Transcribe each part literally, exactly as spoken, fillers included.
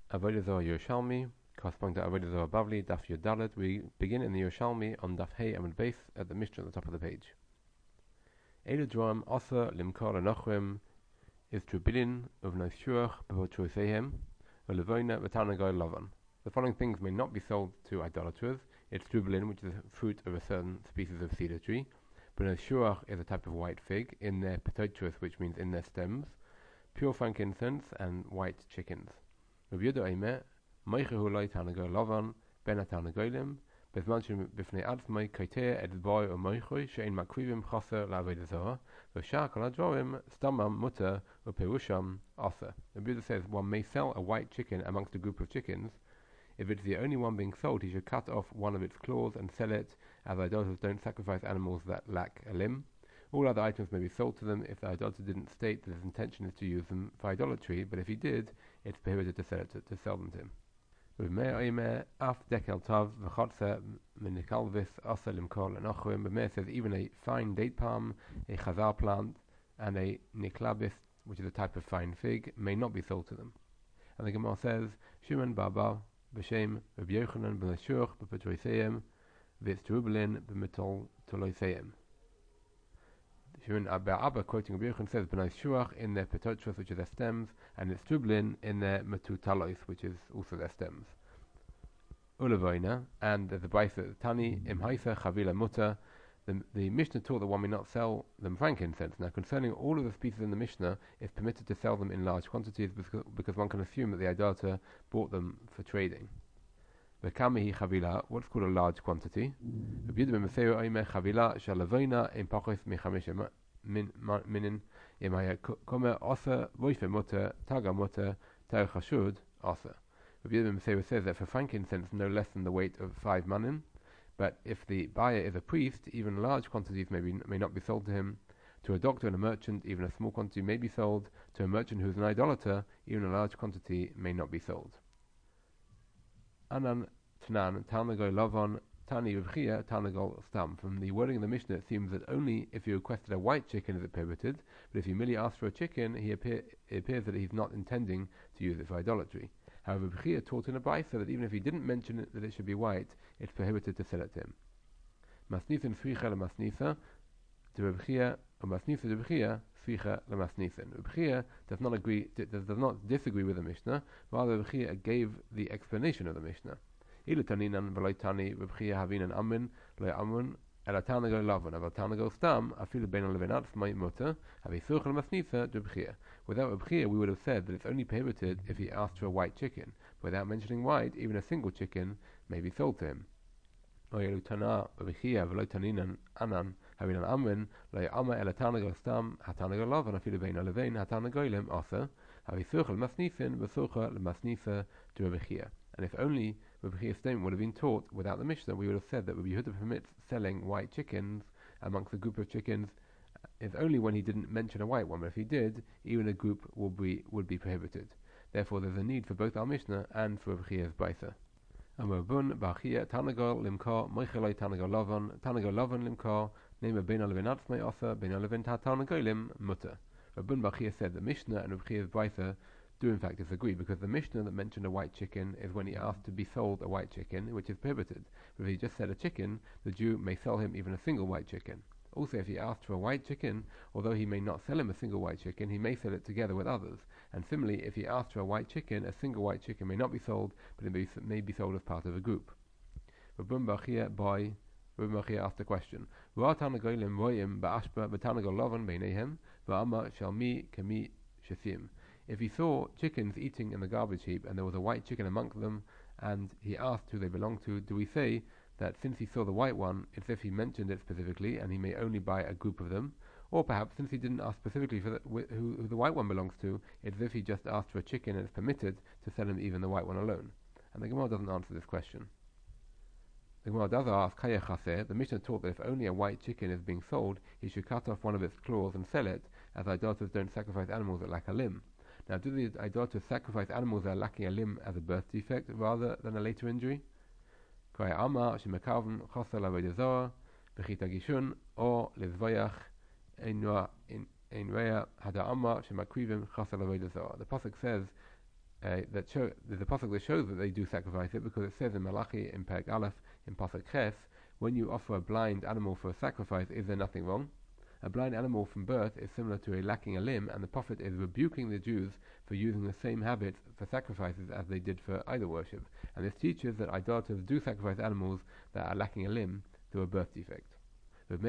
Avodah Zarah Yerushalmi, corresponding to Avodah Zarah Bavli, Daf Yud Dalet. We begin in the Yerushalmi on Daf Hey Amud Beis at the Mishnah at the top of the page. Eilu Droam Asa Limkar Lenochrim is Trubilin of Noishuach Behotroisehem, Olevoina Vatanagai Lavan. The following things may not be sold to idolaters. It's Trubilin, which is a fruit of a certain species of cedar tree. Benoshuach is a type of white fig in their petotrus, which means in their stems. Pure frankincense and white chickens. Rabbi Yehuda Eimer, Meichehu Loi Tanago Lavan, Ben Atanagolim, Bezman Bifnei Atzmai, Kaiter et Boy or Meichui, Shein Makrivim Chaser Laved Zohar, Vashak Aladroim, Stamam Mutter, or Perusham Asa. Rabbi Yehuda says one may sell a white chicken amongst a group of chickens. If it's the only one being sold, he should cut off one of its claws and sell it, as idolaters don't sacrifice animals that lack a limb. All other items may be sold to them if the idolater didn't state that his intention is to use them for idolatry, but if he did, it's prohibited to sell, it to, to sell them to him. But Meir says even a fine date palm, a chazar plant, and a niklabis, which is a type of fine fig, may not be sold to them. And the Gemara says, Shimon Baba, B'Shem, Rabbi Yochanan, B'Lashuch, B'Petroiseim, V'Tzrubelin, B'Metol Toloiseim. Shimon Abba, quoting Rabbi Yochanan, says B'nai Shuach in their petotrus, which is their stems, and it's Trublin in their metutalois, which is also their stems. Ulavoina, and the Baisa Tani, Imhaisa, Chavila Mutter. The, the Mishnah taught that one may not sell them frankincense. Now, concerning all of the species in the Mishnah, it's permitted to sell them in large quantities because, because one can assume that the idolater bought them for trading. The Kamihi Chavila, what's called a large quantity? Minin imaya kome osa voife mutter taga mutter tau chashud osa. Rabbi Yehuda says that for frankincense no less than the weight of five manin, but if the buyer is a priest, even large quantities may be, may not be sold to him. To a doctor and a merchant, even a small quantity may be sold. To a merchant who is an idolater, even a large quantity may not be sold. Anan Tanan Tanago Lavan Tani Revchia Tanagol Stam. From the wording of the Mishnah, it seems that only if you requested a white chicken is it prohibited, but if you merely ask for a chicken, he appear, it appears that he's not intending to use it for idolatry. However, Revchia taught in a Baisa that even if he didn't mention it, that it should be white, it's prohibited to sell it to him. Masnithin Sricha Lemasnitha to Revchia, or Masnitha to Revchia, Sricha Lemasnithin. Revchia does not agree, does, does not disagree with the Mishnah, rather Revchia gave the explanation of the Mishnah. Ilu taninan v'loy tani Revchia havinan amin loy amun ela tanago lavan aval tanago stam afilu bein levin atzmai mutter havi suchel masnitha to Revchia. Without Revchia, we would have said that it's only prohibited if he asked for a white chicken. Without mentioning white, even a single chicken may be sold to him. Ilu tana Revchia v'loy taninan anan havinan amin loy amma ela tanago stam hatanago lavan afilu bein levin hatanago ilem asa havi suchel masnithin v'suchel masnitha to Revchia. And if only Rabbi Chia's statement would have been taught without the Mishnah, we would have said that Rabbi Yehuda permits selling white chickens amongst a group of chickens is only when he didn't mention a white one, but if he did, even a group would be would be prohibited. Therefore, there's a need for both our Mishnah and for Rabbi Chia's Baisa. Amarbun Bachia Tanagol Limkar Moicheloi Tanagol Lavan Tanagol Lavan Limkar Name Bein Levin Atzmai Osa Bein Levin Tatanagolim Mutter. Rabbi Bachia said that Mishnah and Rabbi Chia's Baisa do in fact disagree, because the Mishnah that mentioned a white chicken is when he asked to be sold a white chicken, which is prohibited. But if he just said a chicken, the Jew may sell him even a single white chicken. Also, if he asked for a white chicken, although he may not sell him a single white chicken, he may sell it together with others. And similarly, if he asked for a white chicken, a single white chicken may not be sold, but it may, may be sold as part of a group. Rabbi Bachia by Rabbi Bachia asked a question: if he saw chickens eating in the garbage heap and there was a white chicken among them, and he asked who they belonged to, do we say that since he saw the white one, it's if he mentioned it specifically and he may only buy a group of them? Or perhaps since he didn't ask specifically for the, who, who the white one belongs to, it's as if he just asked for a chicken and it's permitted to sell him even the white one alone? And the Gemara doesn't answer this question. The Gemara does ask, Kaya Chaser, the Mishnah taught that if only a white chicken is being sold, he should cut off one of its claws and sell it, as idolaters don't sacrifice animals that lack a limb. Now, do the idolaters sacrifice animals that are lacking a limb as a birth defect rather than a later injury? Or the pasuk says uh, that show there's a pasuk that shows that they do sacrifice it, because it says in Malachi in Perek Aleph in pasuk Ches, when you offer a blind animal for a sacrifice, is there nothing wrong? A blind animal from birth is similar to a lacking a limb, and the prophet is rebuking the Jews for using the same habits for sacrifices as they did for idol worship, and this teaches that idolaters do sacrifice animals that are lacking a limb through a birth defect. The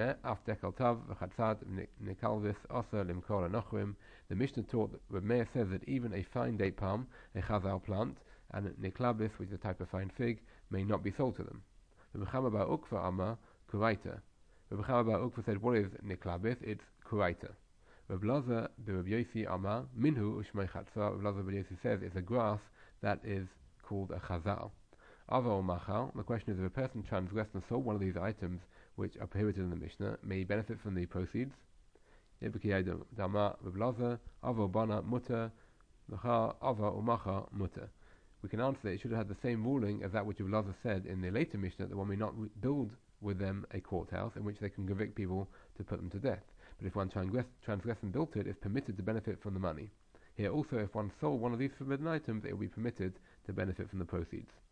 Mishnah taught that Reb Meir says that even a fine date palm, a chazal plant, and niklabis, which is a type of fine fig, may not be sold to them. Reb Chama bar Ukva Amar Kuraita. Reb Chama bar Ukva said, what is niklabis? It's kuraita. Reb Lazar the Reb Yosi Amar Minhu Ushmei Chatzar. Reb Lazar the Reb Yosi says it's a grass that is called a chazal. Ava or machal. The question is, if a person transgressed and sold one of these items which are prohibited in the Mishnah, may he benefit from the proceeds? Dama Reb Lazar Ava bana mutter Ava or macha mutter. We can answer that it should have had the same ruling as that which Reb Lazar said in the later Mishnah, that one may not build with them a courthouse in which they can convict people to put them to death. But if one transgressed, transgressed and built it, it's permitted to benefit from the money. Here also, if one sold one of these forbidden items, it will be permitted to benefit from the proceeds.